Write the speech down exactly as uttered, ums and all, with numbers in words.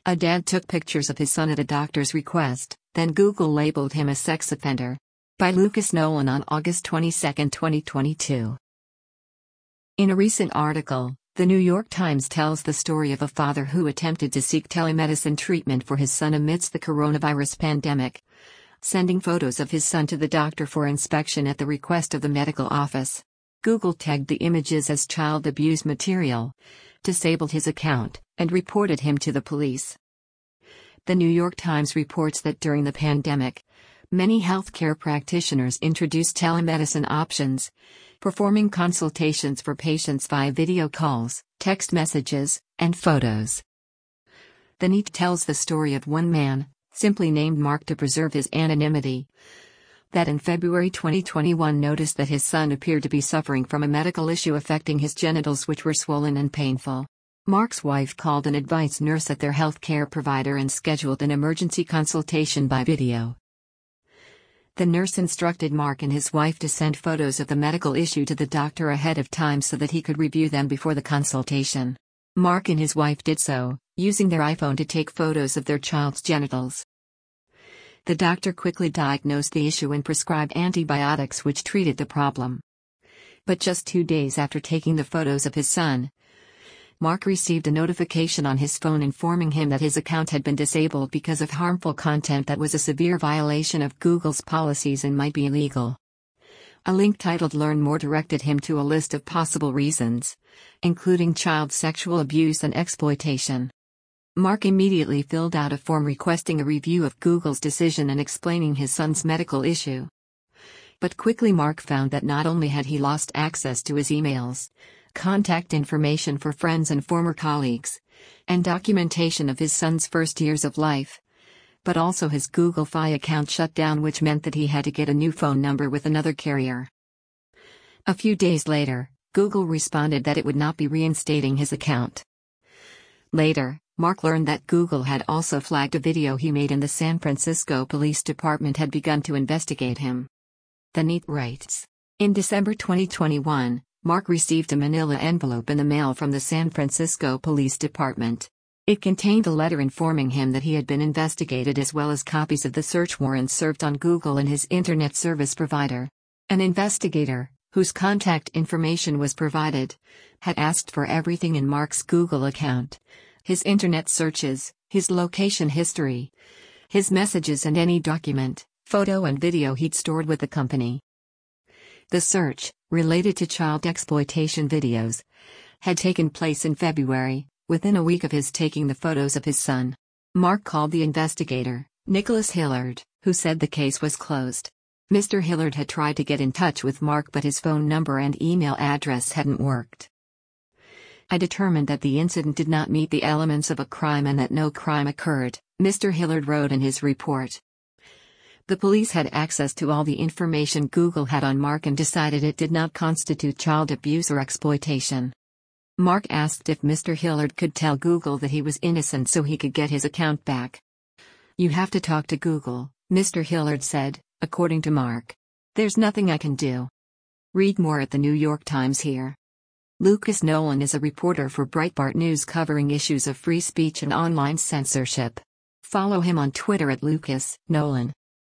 A dad took pictures of his son at a doctor's request, then Google labeled him a sex offender. By Lucas Nolan on August twenty-second, twenty twenty-two. In a recent article, The New York Times tells the story of a father who attempted to seek telemedicine treatment for his son amidst the coronavirus pandemic, sending photos of his son to the doctor for inspection at the request of the medical office. Google tagged the images as child abuse material, disabled his account, and reported him to the police. The New York Times reports that during the pandemic, many healthcare practitioners introduced telemedicine options, performing consultations for patients via video calls, text messages, and photos. The Neat tells the story of one man, simply named Mark to preserve his anonymity, that in February twenty twenty-one noticed that his son appeared to be suffering from a medical issue affecting his genitals, which were swollen and painful. Mark's wife called an advice nurse at their healthcare provider and scheduled an emergency consultation by video. The nurse instructed Mark and his wife to send photos of the medical issue to the doctor ahead of time so that he could review them before the consultation. Mark and his wife did so, using their iPhone to take photos of their child's genitals. The doctor quickly diagnosed the issue and prescribed antibiotics which treated the problem. But just two days after taking the photos of his son, Mark received a notification on his phone informing him that his account had been disabled because of harmful content that was a severe violation of Google's policies and might be illegal. A link titled "Learn More" directed him to a list of possible reasons, including child sexual abuse and exploitation. Mark immediately filled out a form requesting a review of Google's decision and explaining his son's medical issue. But quickly Mark found that not only had he lost access to his emails, contact information for friends and former colleagues, and documentation of his son's first years of life, but also his Google Fi account shut down, which meant that he had to get a new phone number with another carrier. A few days later, Google responded that it would not be reinstating his account. Later, Mark learned that Google had also flagged a video he made and the San Francisco Police Department had begun to investigate him. The Neat writes, in December twenty twenty-one, Mark received a manila envelope in the mail from the San Francisco Police Department. It contained a letter informing him that he had been investigated, as well as copies of the search warrants served on Google and his internet service provider. An investigator, whose contact information was provided, had asked for everything in Mark's Google account: his internet searches, his location history, his messages, and any document, photo, and video he'd stored with the company. The search, related to child exploitation videos, had taken place in February, within a week of his taking the photos of his son. Mark called the investigator, Nicholas Hillard, who said the case was closed. Mister Hillard had tried to get in touch with Mark, but his phone number and email address hadn't worked. I determined that the incident did not meet the elements of a crime and that no crime occurred, Mister Hillard wrote in his report. The police had access to all the information Google had on Mark and decided it did not constitute child abuse or exploitation. Mark asked if Mister Hillard could tell Google that he was innocent so he could get his account back. "You have to talk to Google," Mister Hillard said, according to Mark. "There's nothing I can do." Read more at the New York Times here. Lucas Nolan is a reporter for Breitbart News covering issues of free speech and online censorship. Follow him on Twitter at Lucas Nolan.